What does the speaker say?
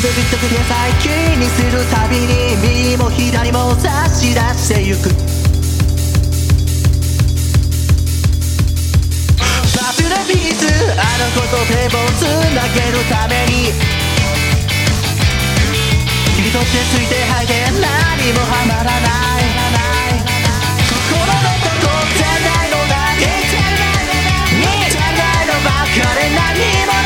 ビビッとくて最近にするたびに右も左も差し出してゆくパピュラビーズあの子と手をつなげるために切り取ってついて吐いて何もはまらない心のどこじゃないのだ見ちゃないのばかで何も